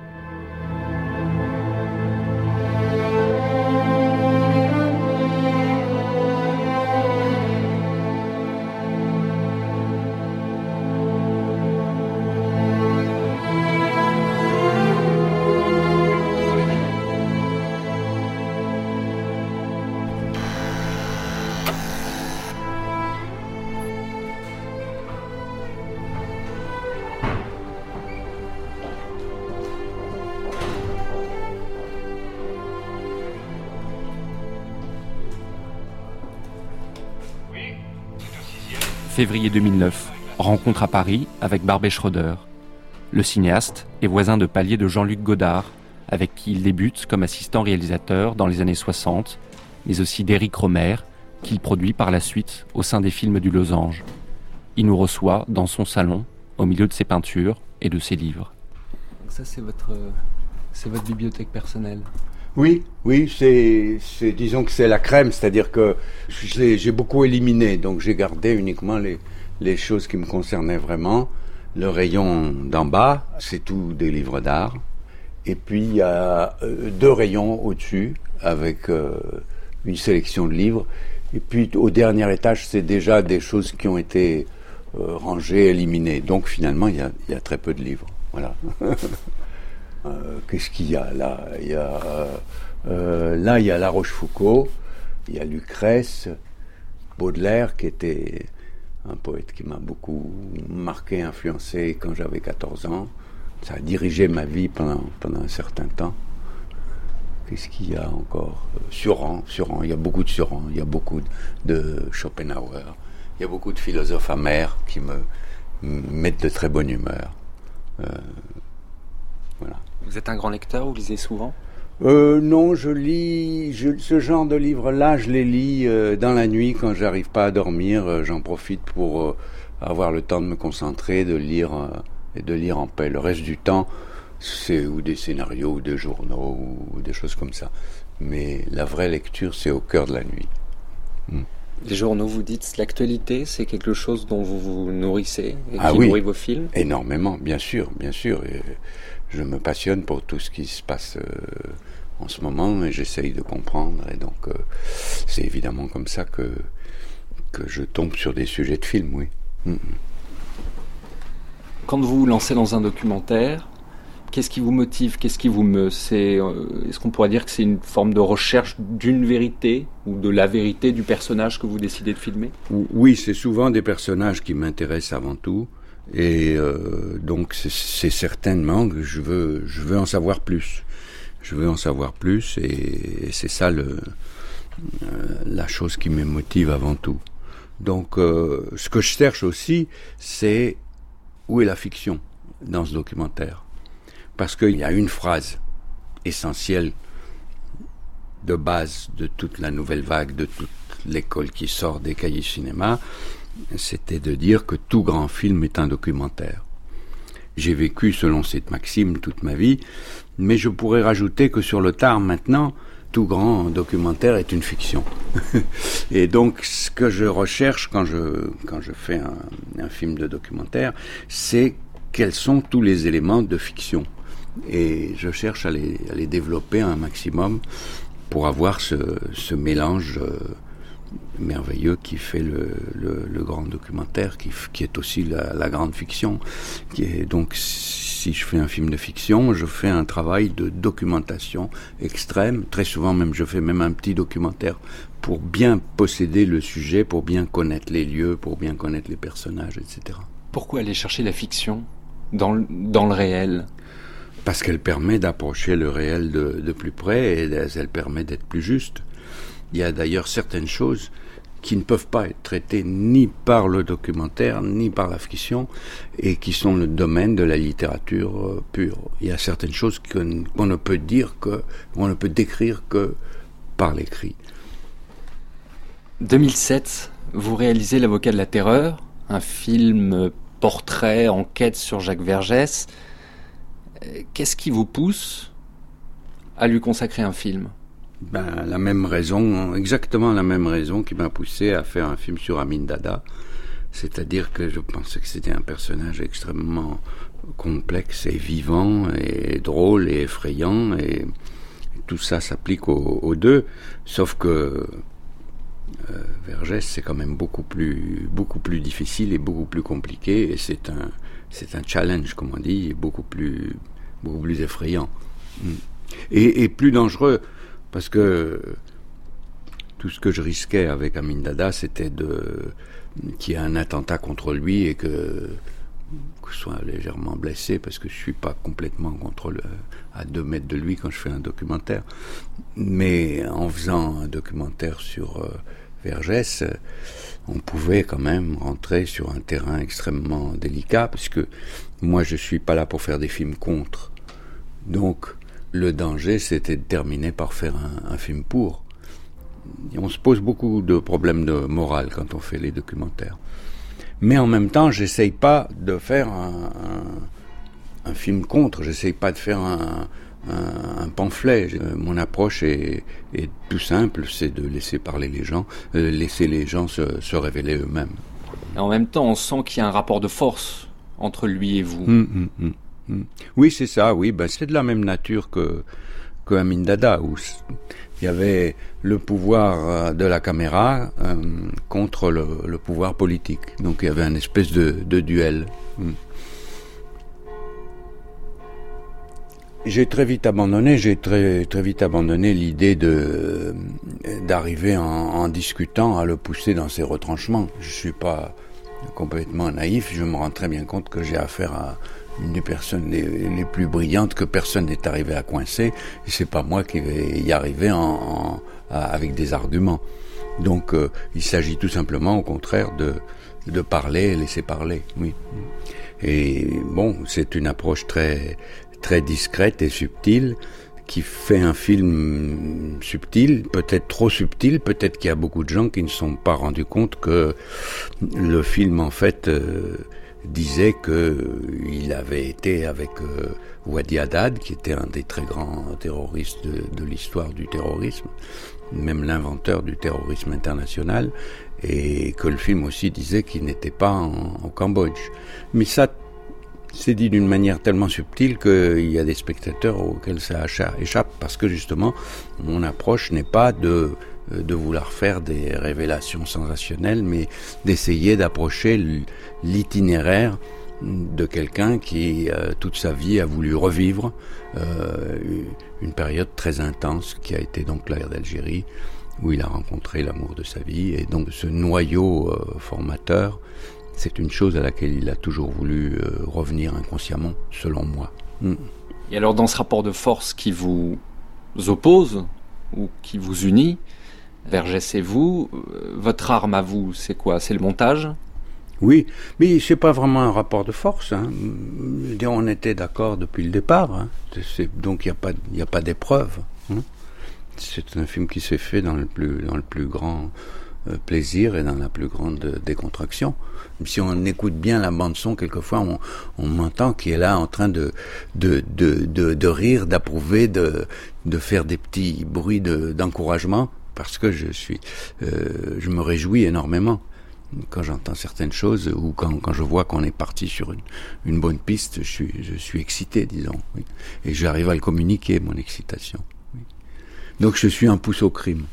Février 2009, rencontre à Paris avec Barbet Schroeder. Le cinéaste est voisin de palier de Jean-Luc Godard, avec qui il débute comme assistant réalisateur dans les années 60, mais aussi d'Éric Rohmer, qu'il produit par la suite au sein des films du Losange. Il nous reçoit dans son salon, au milieu de ses peintures et de ses livres. Donc ça, c'est votre bibliothèque personnelle. Oui, disons que c'est la crème, c'est-à-dire que j'ai beaucoup éliminé, donc j'ai gardé uniquement les choses qui me concernaient vraiment. Le rayon d'en bas, c'est tout des livres d'art, et puis il y a 2 rayons au-dessus, avec une sélection de livres, et puis au dernier étage, c'est déjà des choses qui ont été rangées, éliminées, donc finalement il y a très peu de livres, voilà. Qu'est-ce qu'il y a là ? Il y a La Rochefoucauld, il y a Lucrèce, Baudelaire, qui était un poète qui m'a beaucoup marqué, influencé quand j'avais 14 ans. Ça a dirigé ma vie pendant un certain temps. Qu'est-ce qu'il y a encore ? Suran, il y a beaucoup de Suran, il y a beaucoup de Schopenhauer, il y a beaucoup de philosophes amers qui me mettent de très bonne humeur. Voilà. Vous êtes un grand lecteur, vous lisez souvent ? Non, je lis ce genre de livres-là, je les lis dans la nuit quand j'arrive pas à dormir. J'en profite pour avoir le temps de me concentrer, de lire en paix. Le reste du temps, c'est ou des scénarios, ou des journaux, ou des choses comme ça. Mais la vraie lecture, c'est au cœur de la nuit. Les journaux, vous dites, l'actualité, c'est quelque chose dont vous vous nourrissez et qui oui, nourrit vos films ? Énormément, bien sûr. Et je me passionne pour tout ce qui se passe en ce moment et j'essaye de comprendre. Et donc, c'est évidemment comme ça que je tombe sur des sujets de films, oui. Quand vous vous lancez dans un documentaire, qu'est-ce qui vous motive ? Qu'est-ce qui vous meut ? Est-ce qu'on pourrait dire que c'est une forme de recherche d'une vérité ou de la vérité du personnage que vous décidez de filmer ? Oui, c'est souvent des personnages qui m'intéressent avant tout. Et donc c'est certainement que je veux en savoir plus. Je veux en savoir plus et c'est ça la chose qui me motive avant tout. Donc ce que je cherche aussi, c'est où est la fiction dans ce documentaire. Parce qu'il y a une phrase essentielle de base de toute la nouvelle vague, de toute l'école qui sort des cahiers cinéma, c'était de dire que tout grand film est un documentaire. J'ai vécu selon cette maxime toute ma vie, mais je pourrais rajouter que sur le tard maintenant, tout grand documentaire est une fiction. Et donc, ce que je recherche quand je fais un film de documentaire, c'est quels sont tous les éléments de fiction. Et je cherche à les développer un maximum pour avoir ce mélange merveilleux qui fait le grand documentaire, qui est aussi la grande fiction. Donc, si je fais un film de fiction, je fais un travail de documentation extrême. Très souvent même, je fais même un petit documentaire pour bien posséder le sujet, pour bien connaître les lieux, pour bien connaître les personnages, etc. Pourquoi aller chercher la fiction dans le réel ? Parce qu'elle permet d'approcher le réel de plus près et elle permet d'être plus juste. Il y a d'ailleurs certaines choses qui ne peuvent pas être traitées ni par le documentaire, ni par la fiction, et qui sont le domaine de la littérature pure. Il y a certaines choses qu'on ne peut qu'on ne peut décrire que par l'écrit. 2007, vous réalisez L'Avocat de la Terreur, un film portrait, enquête sur Jacques Vergès. Qu'est-ce qui vous pousse à lui consacrer un film ? La même raison, exactement la même raison qui m'a poussé à faire un film sur Amin Dada. C'est-à-dire que je pensais que c'était un personnage extrêmement complexe et vivant et drôle et effrayant, et tout ça s'applique aux deux, sauf que Vergès, c'est quand même beaucoup plus difficile et beaucoup plus compliqué, et c'est un challenge, comme on dit, beaucoup plus effrayant et plus dangereux, parce que tout ce que je risquais avec Amin Dada, c'était qu'il y ait un attentat contre lui et que je sois légèrement blessé, parce que je suis pas complètement à 2 mètres de lui quand je fais un documentaire. Mais en faisant un documentaire sur Vergès, on pouvait quand même rentrer sur un terrain extrêmement délicat, parce que moi je suis pas là pour faire des films contre. Donc le danger, c'était de terminer par faire un film pour. Et on se pose beaucoup de problèmes de morale quand on fait les documentaires. Mais en même temps, j'essaye pas de faire un film contre, j'essaye pas de faire un pamphlet. Mon approche est tout simple, c'est de laisser parler les gens, laisser les gens se révéler eux-mêmes. Et en même temps, on sent qu'il y a un rapport de force entre lui et vous. Oui, c'est ça, oui. C'est de la même nature que Amin Dada, où il y avait le pouvoir de la caméra contre le pouvoir politique. Donc il y avait une espèce de duel. J'ai très vite abandonné l'idée d'arriver en discutant à le pousser dans ses retranchements. Je suis pas complètement naïf, je me rends très bien compte que j'ai affaire à une des personnes les plus brillantes que personne n'est arrivé à coincer, et c'est pas moi qui vais y arriver avec des arguments. Donc il s'agit tout simplement au contraire de parler et laisser parler, oui. Et bon, c'est une approche très très discrète et subtile qui fait un film subtil, peut-être trop subtil, peut-être qu'il y a beaucoup de gens qui ne se sont pas rendus compte que le film en fait disait qu'il avait été avec Wadi Haddad, qui était un des très grands terroristes de l'histoire du terrorisme, même l'inventeur du terrorisme international, et que le film aussi disait qu'il n'était pas au Cambodge. Mais ça, c'est dit d'une manière tellement subtile qu'il y a des spectateurs auxquels ça échappe, parce que justement, mon approche n'est pas de vouloir faire des révélations sensationnelles, mais d'essayer d'approcher l'itinéraire de quelqu'un qui, toute sa vie, a voulu revivre une période très intense qui a été donc la guerre d'Algérie, où il a rencontré l'amour de sa vie. Et donc ce noyau formateur, c'est une chose à laquelle il a toujours voulu revenir inconsciemment, selon moi. Et alors dans ce rapport de force qui vous oppose, ou qui vous unit, Vergès et vous, votre arme à vous, c'est quoi ? C'est le montage ? Oui, mais c'est pas vraiment un rapport de force. On était d'accord depuis le départ. Donc il n'y a pas d'épreuve. C'est un film qui s'est fait dans le plus grand plaisir et dans la plus grande décontraction. Si on écoute bien la bande-son, quelquefois on m'entend qui est là en train de rire, d'approuver, de faire des petits bruits d'encouragement, parce que je me réjouis énormément quand j'entends certaines choses, ou quand je vois qu'on est parti sur une bonne piste. Je suis excité, disons, oui. Et j'arrive à le communiquer, mon excitation. Oui. Donc je suis un pouce au crime.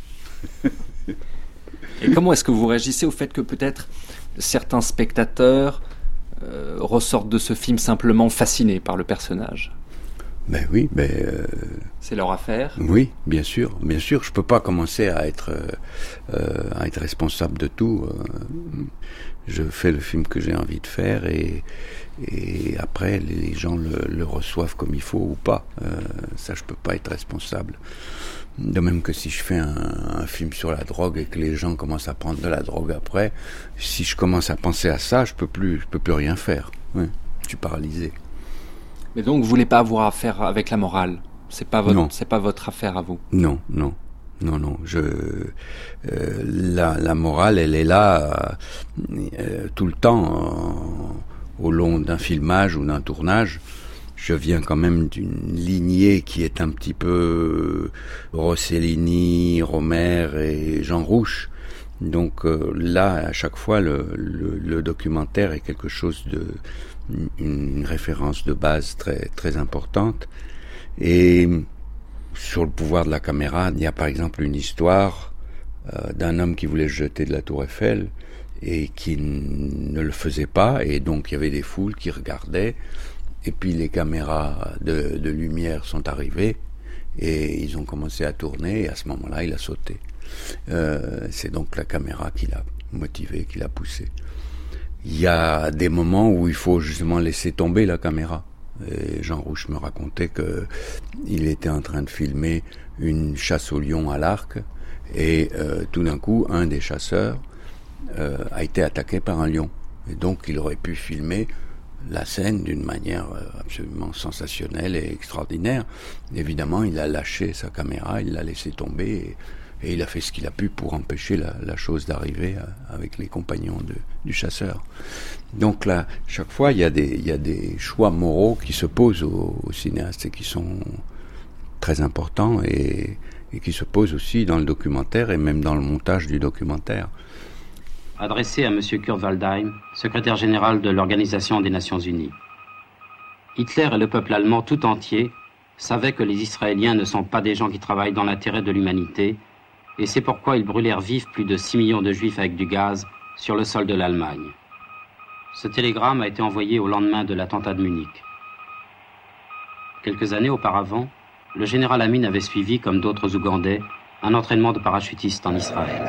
Et comment est-ce que vous réagissez au fait que peut-être certains spectateurs ressortent de ce film simplement fascinés par le personnage. Ben oui, c'est leur affaire. Oui, bien sûr. Je peux pas commencer à être responsable de tout. Je fais le film que j'ai envie de faire et après les gens le reçoivent comme il faut ou pas. Ça, je peux pas être responsable. De même que si je fais un film sur la drogue et que les gens commencent à prendre de la drogue après, si je commence à penser à ça, je peux plus rien faire. Ouais, je suis paralysé. Mais donc, vous voulez pas avoir affaire avec la morale? C'est pas votre affaire à vous? Non. La morale, elle est là tout le temps au long d'un filmage ou d'un tournage. Je viens quand même d'une lignée qui est un petit peu Rossellini, Romer et Jean Rouch. Donc là, à chaque fois, le documentaire est quelque chose une référence de base très très importante. Et sur le pouvoir de la caméra, il y a par exemple une histoire d'un homme qui voulait se jeter de la tour Eiffel et qui ne le faisait pas, et donc il y avait des foules qui regardaient, et puis les caméras de lumière sont arrivées et ils ont commencé à tourner, et à ce moment-là il a sauté. C'est donc la caméra qui l'a motivé, qui l'a poussé. Il y a des moments où il faut justement laisser tomber la caméra. Et Jean Rouch me racontait que il était en train de filmer une chasse au lion à l'arc, et tout d'un coup, un des chasseurs a été attaqué par un lion. Et donc, il aurait pu filmer la scène d'une manière absolument sensationnelle et extraordinaire. Évidemment, il a lâché sa caméra, il l'a laissé tomber, et il a fait ce qu'il a pu pour empêcher la chose d'arriver avec les compagnons du chasseur. Donc là, chaque fois, il y a des choix moraux qui se posent aux cinéastes et qui sont très importants et qui se posent aussi dans le documentaire et même dans le montage du documentaire. Adressé à M. Kurt Waldheim, secrétaire général de l'Organisation des Nations Unies. Hitler et le peuple allemand tout entier savaient que les Israéliens ne sont pas des gens qui travaillent dans l'intérêt de l'humanité, et c'est pourquoi ils brûlèrent vifs plus de 6 millions de Juifs avec du gaz sur le sol de l'Allemagne. Ce télégramme a été envoyé au lendemain de l'attentat de Munich. Quelques années auparavant, le général Amin avait suivi, comme d'autres Ougandais, un entraînement de parachutistes en Israël.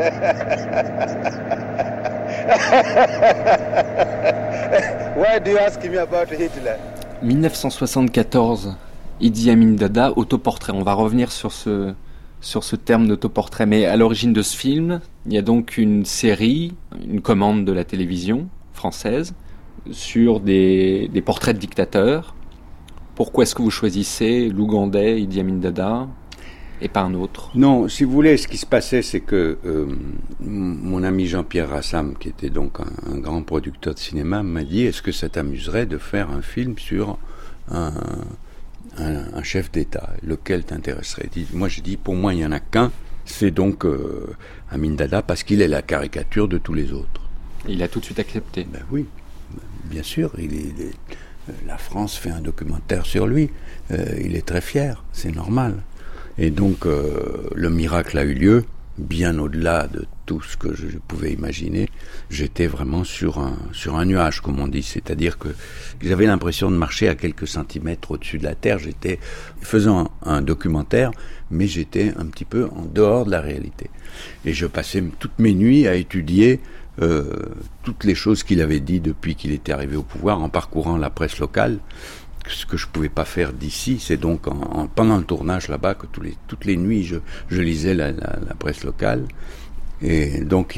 Why do you ask me about Hitler? 1974, Idi Amin Dada, autoportrait. On va revenir sur ce terme d'autoportrait. Mais à l'origine de ce film, il y a donc une série, une commande de la télévision française, sur des portraits de dictateurs. Pourquoi est-ce que vous choisissez l'Ougandais, Idi Amin Dada, et pas un autre? Non, si vous voulez, ce qui se passait, c'est que mon ami Jean-Pierre Rassam, qui était donc un grand producteur de cinéma, m'a dit: est-ce que ça t'amuserait de faire un film sur un chef d'État? Lequel t'intéresserait? Moi, j'ai dit, pour moi, il n'y en a qu'un, c'est donc Amin Dada, parce qu'il est la caricature de tous les autres. Et il a tout de suite accepté. Ben oui, bien sûr, la France fait un documentaire sur lui, il est très fier, c'est normal. Et donc le miracle a eu lieu, bien au-delà de tout ce que je pouvais imaginer. J'étais vraiment sur un nuage, comme on dit, c'est-à-dire que j'avais l'impression de marcher à quelques centimètres au-dessus de la terre. J'étais faisant un documentaire, mais j'étais un petit peu en dehors de la réalité. Et je passais toutes mes nuits à étudier toutes les choses qu'il avait dit depuis qu'il était arrivé au pouvoir, en parcourant la presse locale. Ce que je pouvais pas faire d'ici, c'est donc pendant le tournage là-bas que toutes les nuits je lisais la presse locale, et donc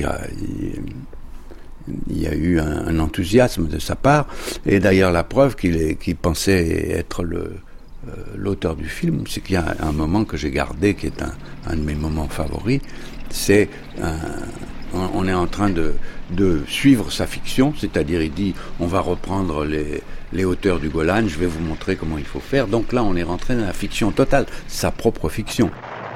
il y a eu un enthousiasme de sa part, et d'ailleurs la preuve qu'il pensait être l'auteur du film, c'est qu'il y a un moment que j'ai gardé qui est un de mes moments favoris, c'est on est en train de suivre sa fiction, c'est-à-dire il dit on va reprendre les hauteurs du Golan, je vais vous montrer comment il faut faire. Donc là on est rentré dans la fiction totale, sa propre fiction.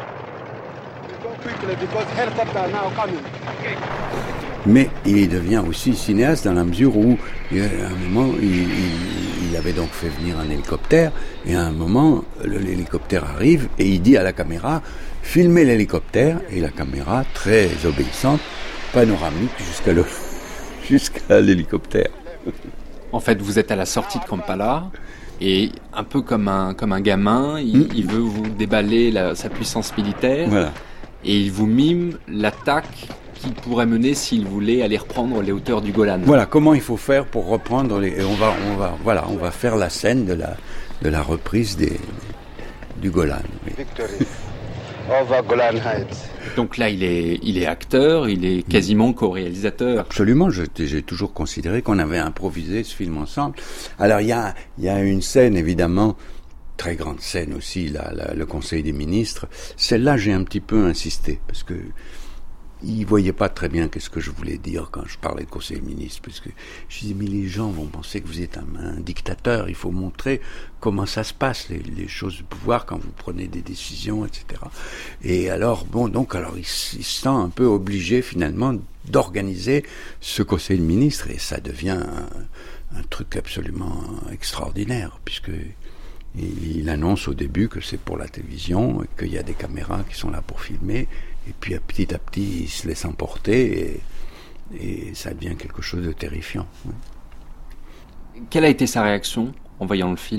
Mais il devient aussi cinéaste dans la mesure où à un moment il avait donc fait venir un hélicoptère, et à un moment l'hélicoptère arrive et il dit à la caméra filmez l'hélicoptère, et la caméra, très obéissante, panoramique jusqu'à l'hélicoptère. En fait, vous êtes à la sortie de Kampala et un peu comme un gamin, il veut vous déballer sa puissance militaire. Voilà. Et il vous mime l'attaque qu'il pourrait mener s'il voulait aller reprendre les hauteurs du Golan. Voilà, comment il faut faire pour reprendre et on va faire la scène de la reprise du Golan. Oui. Victory over Golan Heights. Donc là, il est acteur, il est quasiment co-réalisateur. Absolument, j'ai toujours considéré qu'on avait improvisé ce film ensemble. Alors il y a une scène, évidemment, très grande scène aussi, le Conseil des ministres. Celle-là, j'ai un petit peu insisté, parce que il voyait pas très bien qu'est-ce que je voulais dire quand je parlais de Conseil des ministres, parce que je disais, mais les gens vont penser que vous êtes un dictateur, il faut montrer comment ça se passe, les choses du pouvoir quand vous prenez des décisions, etc. Et alors, il se sent un peu obligé finalement d'organiser ce Conseil des ministres, et ça devient un truc absolument extraordinaire, puisque il annonce au début que c'est pour la télévision, et qu'il y a des caméras qui sont là pour filmer, et puis à petit, il se laisse emporter, et ça devient quelque chose de terrifiant. Oui. Quelle a été sa réaction en voyant le film ?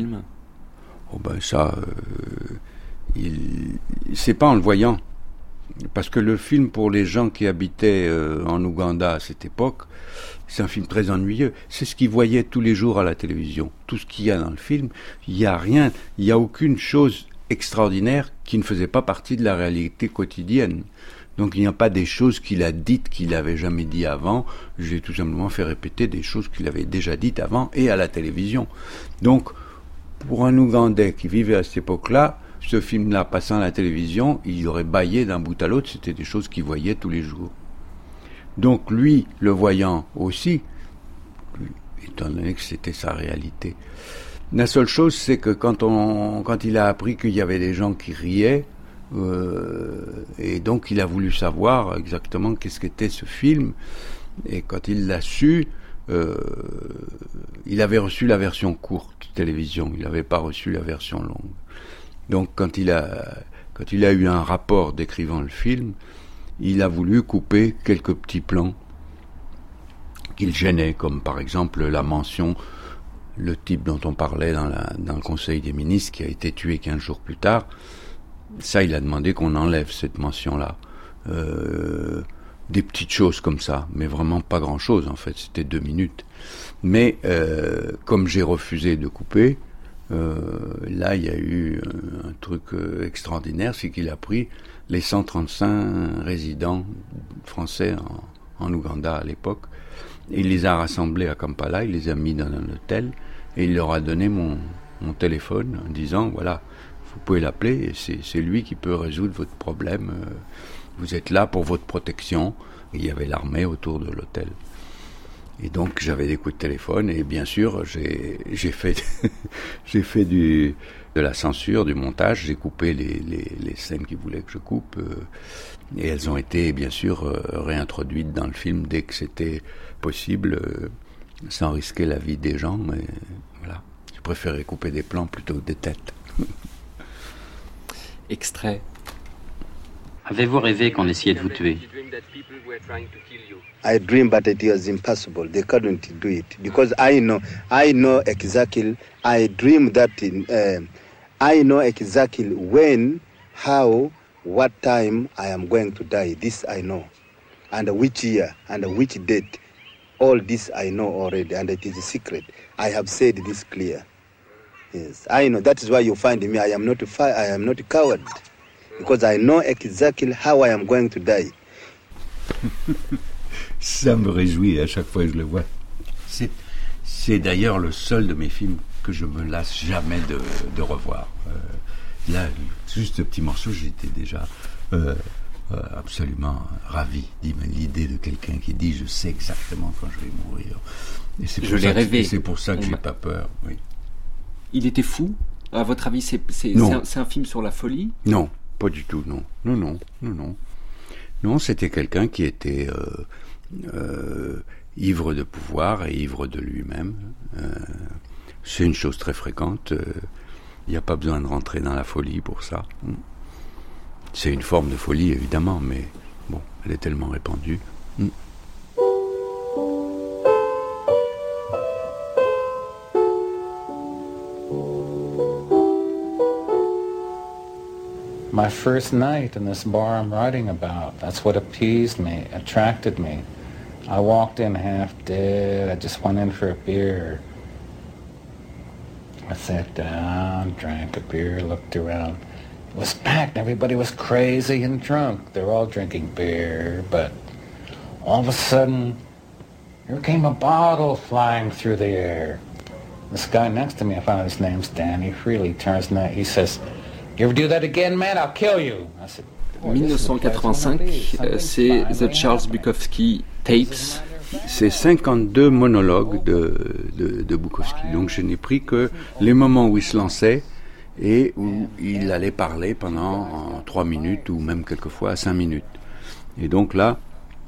C'est pas en le voyant. Parce que le film, pour les gens qui habitaient en Ouganda à cette époque, c'est un film très ennuyeux. C'est ce qu'ils voyaient tous les jours à la télévision. Tout ce qu'il y a dans le film, il n'y a rien, il n'y a aucune chose extraordinaire qui ne faisait pas partie de la réalité quotidienne. Donc il n'y a pas des choses qu'il a dites qu'il n'avait jamais dit avant. J'ai tout simplement fait répéter des choses qu'il avait déjà dites avant et à la télévision. Donc, pour un Ougandais qui vivait à cette époque-là, ce film-là passant à la télévision, il aurait bâillé d'un bout à l'autre, c'était des choses qu'il voyait tous les jours. Donc lui, le voyant aussi, étant donné que c'était sa réalité. La seule chose, c'est que quand il a appris qu'il y avait des gens qui riaient, et donc il a voulu savoir exactement qu'est-ce qu'était ce film, et quand il l'a su, il avait reçu la version courte télévision, il n'avait pas reçu la version longue. Donc quand il a eu un rapport décrivant le film, il a voulu couper quelques petits plans qu'il gênait, comme par exemple la mention, le type dont on parlait dans le Conseil des ministres qui a été tué 15 jours plus tard. Ça, il a demandé qu'on enlève cette mention-là. Des petites choses comme ça, mais vraiment pas grand-chose en fait, c'était 2 minutes. Mais comme j'ai refusé de couper, là il y a eu un truc extraordinaire, c'est qu'il a pris les 135 résidents français en Ouganda à l'époque, et il les a rassemblés à Kampala, il les a mis dans un hôtel, et il leur a donné mon téléphone en disant, voilà, vous pouvez l'appeler, et c'est lui qui peut résoudre votre problème, vous êtes là pour votre protection. Et il y avait l'armée autour de l'hôtel. Et donc j'avais des coups de téléphone, et bien sûr j'ai fait de la censure, du montage, j'ai coupé les scènes qu'ils voulaient que je coupe, et elles ont été bien sûr réintroduites dans le film dès que c'était possible, sans risquer la vie des gens, mais voilà, je préférais couper des plans plutôt que des têtes. Extrait. Avez-vous rêvé qu'on essayait de vous tuer? I dreamed, but it was impossible. They couldn't do it because I know exactly. I dream that I know exactly when, how, what time I am going to die. This I know, and which year and which date. All this I know already, and it is a secret. I have said this clear. Yes, I know. That is why you find me. I am not a coward. Because I know exactly how I am going to die. Ça me réjouit à chaque fois que je le vois. C'est d'ailleurs le seul de mes films que je me lasse jamais de revoir. Là, juste ce petit morceau, j'étais déjà absolument ravi. L'idée de quelqu'un qui dit « je sais exactement quand je vais mourir ». Je l'ai rêvé. C'est pour ça que j'ai pas peur, oui. Il était fou? À votre avis, c'est un film sur la folie? Non. Pas du tout, non. Non, c'était quelqu'un qui était ivre de pouvoir et ivre de lui-même. C'est une chose très fréquente. Il n'y a pas besoin de rentrer dans la folie pour ça. C'est une forme de folie, évidemment, mais bon, elle est tellement répandue. my first night in this bar I'm writing about. That's what appeased me, attracted me. I walked in half dead. I just went in for a beer. I sat down, drank a beer, looked around. It was packed. Everybody was crazy and drunk. They were all drinking beer, but all of a sudden, here came a bottle flying through the air. This guy next to me, I found his name's Danny Freely, turns out, he says, "You ever do that again, man? I'll kill you." I said, 1985, c'est The Charles Bukowski Tapes. C'est 52 monologues de Bukowski. Donc je n'ai pris que les moments où il se lançait et où il allait parler pendant 3 minutes ou même quelquefois 5 minutes. Et donc là,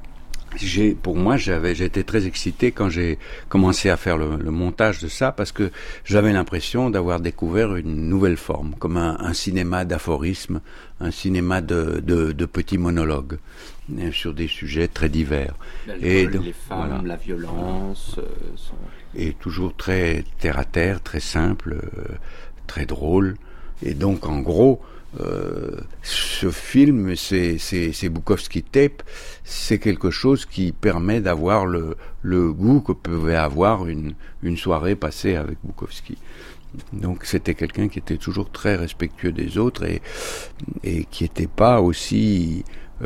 j'étais très excité quand j'ai commencé à faire le montage de ça, parce que j'avais l'impression d'avoir découvert une nouvelle forme, comme un cinéma d'aphorismes, un cinéma de petits monologues sur des sujets très divers. Et les femmes, voilà. La violence. Et toujours très terre à terre, très simple, très drôle. Et donc en gros, ce film, c'est Bukowski Tape, c'est quelque chose qui permet d'avoir le goût que pouvait avoir une soirée passée avec Bukowski. Donc c'était quelqu'un qui était toujours très respectueux des autres et qui n'était pas aussi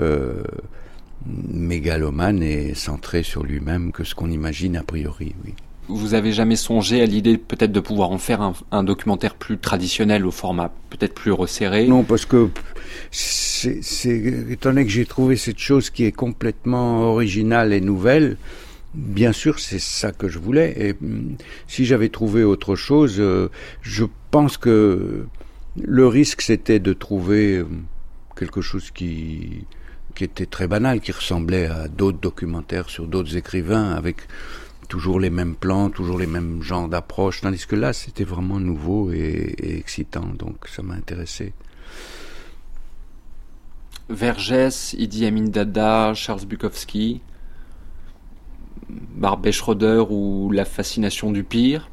mégalomane et centré sur lui-même que ce qu'on imagine a priori, oui. Vous avez jamais songé à l'idée peut-être de pouvoir en faire un documentaire plus traditionnel, au format peut-être plus resserré? Non, parce que c'est étant donné que j'ai trouvé cette chose qui est complètement originale et nouvelle, bien sûr c'est ça que je voulais. Et si j'avais trouvé autre chose, je pense que le risque c'était de trouver quelque chose qui était très banal, qui ressemblait à d'autres documentaires sur d'autres écrivains, avec toujours les mêmes plans, toujours les mêmes genres d'approches, tandis que là, c'était vraiment nouveau et excitant, donc ça m'a intéressé. Vergès, Idi Amin Dada, Charles Bukowski, Barbet Schroeder ou La fascination du pire?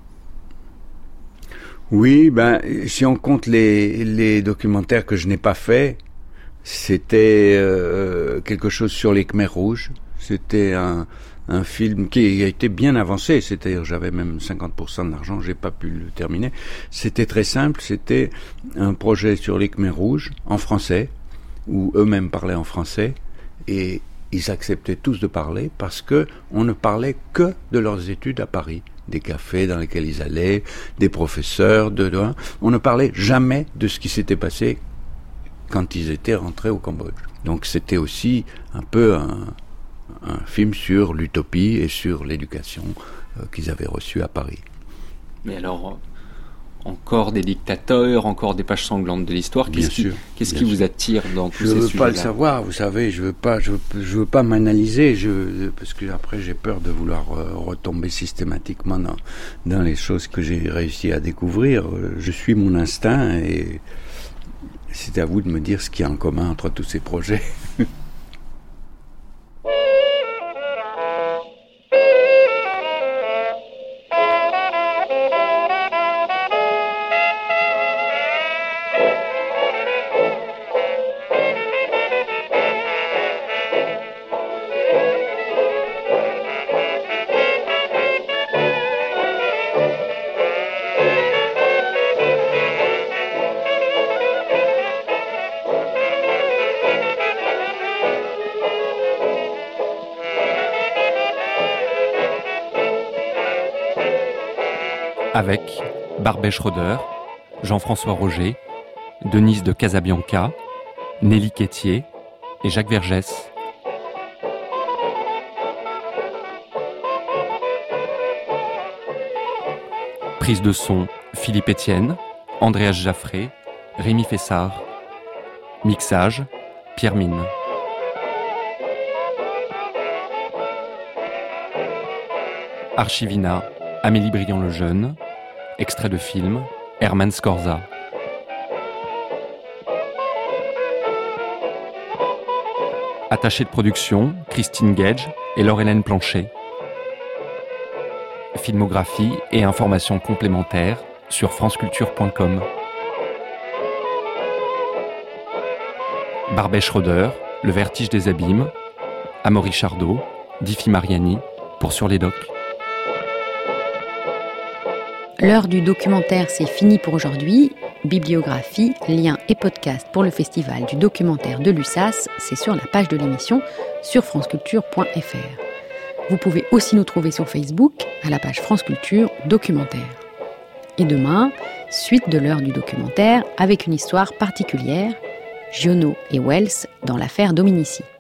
Oui, si on compte les documentaires que je n'ai pas faits, c'était quelque chose sur les Khmers rouges. C'était un film qui a été bien avancé, c'est-à-dire j'avais même 50% de l'argent, j'ai pas pu le terminer. C'était très simple, c'était un projet sur les Khmers rouges, en français, où eux-mêmes parlaient en français, et ils acceptaient tous de parler parce que on ne parlait que de leurs études à Paris, des cafés dans lesquels ils allaient, des professeurs, on ne parlait jamais de ce qui s'était passé quand ils étaient rentrés au Cambodge. Donc c'était aussi un peu un film sur l'utopie et sur l'éducation qu'ils avaient reçue à Paris. Mais alors, encore des dictateurs, encore des pages sanglantes de l'histoire. Qu'est-ce qui vous attire dans tous ces sujets-là? Je veux pas le savoir, vous savez, je veux pas m'analyser, parce que après j'ai peur de vouloir retomber systématiquement dans les choses que j'ai réussi à découvrir. Je suis mon instinct et c'est à vous de me dire ce qu'il y a en commun entre tous ces projets. Avec Barbet Schroeder, Jean-François Roger, Denise de Casabianca, Nelly Quétier et Jacques Vergès. Prise de son, Philippe Etienne, Andréas Jaffré, Rémi Fessard. Mixage, Pierre Mine. Archivina, Amélie Briand-Lejeune. Extrait de film, Herman Scorza. Attaché de production, Christine Gage et Laure-Hélène Planchet. Filmographie et informations complémentaires sur franceculture.com. Barbet Schroeder, Le vertige des abîmes, Amaury Chardot, Diffie Mariani, pour Sur les Docs. L'heure du documentaire, c'est fini pour aujourd'hui. Bibliographie, liens et podcasts pour le festival du documentaire de l'USAS, c'est sur la page de l'émission sur franceculture.fr. Vous pouvez aussi nous trouver sur Facebook, à la page France Culture Documentaire. Et demain, suite de l'heure du documentaire avec une histoire particulière, Giono et Wells dans l'affaire Dominici.